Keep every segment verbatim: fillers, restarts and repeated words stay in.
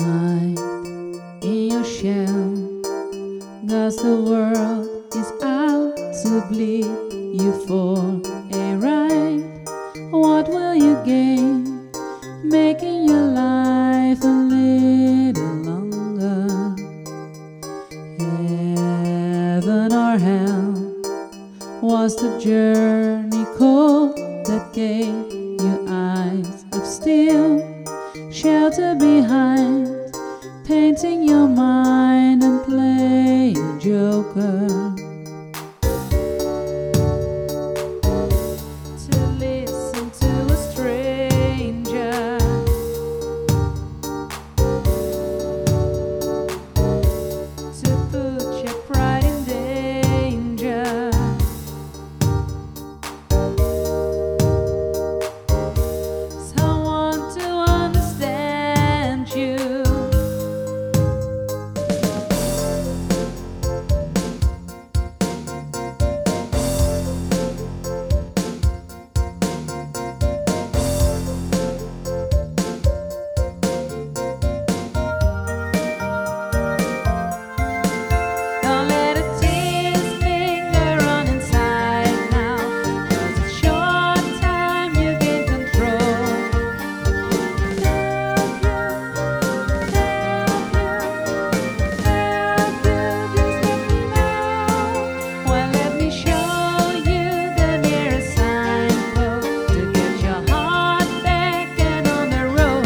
hide in your shell, 'cause the world is out to bleed you for a ride. What will you gain making your life a little longer? Heaven or hell, was the journey cold that gave you eyes of steel, shelter behind, painting your mind and playing joker? To listen to a stranger, to put your pride in danger, someone to understand you. Don't let the tears linger on inside now, 'cause it's short time you gain control. Help you, help you, help you, just let me know. Well, let me show you the nearest signpost to get your heart back and on the road.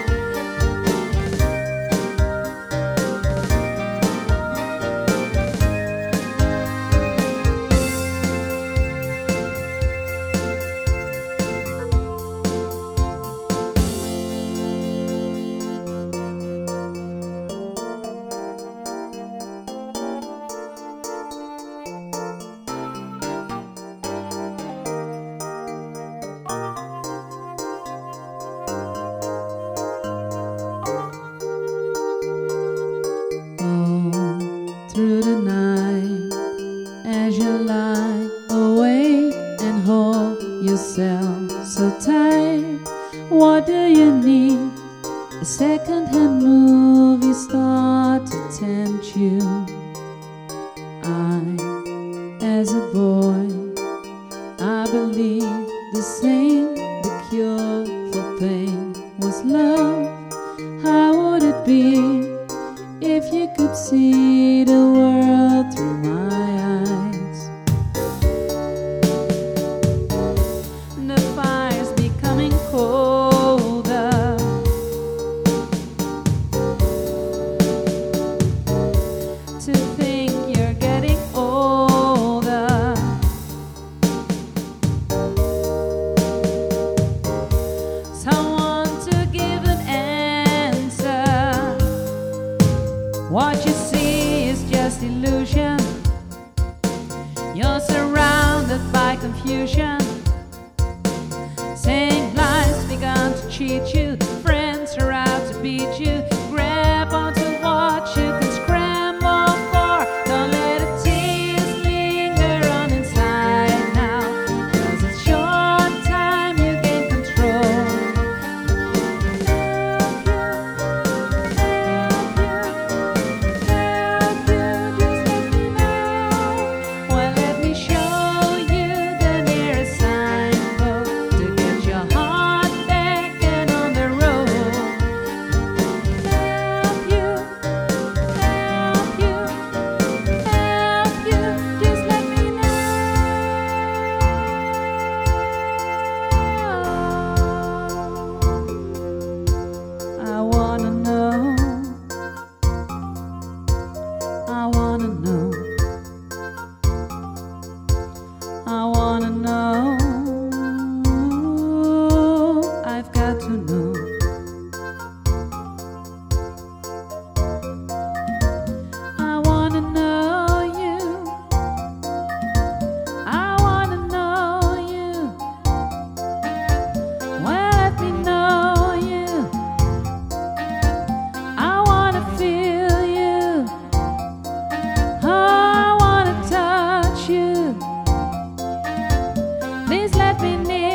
All through the night, as you lie awake and hold yourself so tight, what do you need? A second-hand movie star to tempt you. I, as a boy, I believe the same. The cure for pain was love. How would it be if you could see the world through my eyes? The fire's becoming colder, to think you're getting older. Someone to give an answer. What you see is just illusion. You're surrounded by confusion. Saying lies begun to cheat you. Friends are out to beat you. Grab onto what you can scramble for. Don't let the tears linger on inside now, 'cause it's short time you gain control. Help you, help you, help you, just let me know. Well, let me show you the nearest signpost to get your heart back and on the road. Help you, help you, help you, just let me know. I wanna know, I wanna know, I wanna know, I've got to know. I wanna know you, I wanna know you. Well, let me know you, I wanna feel you. Oh, I wanna touch you. Please let me near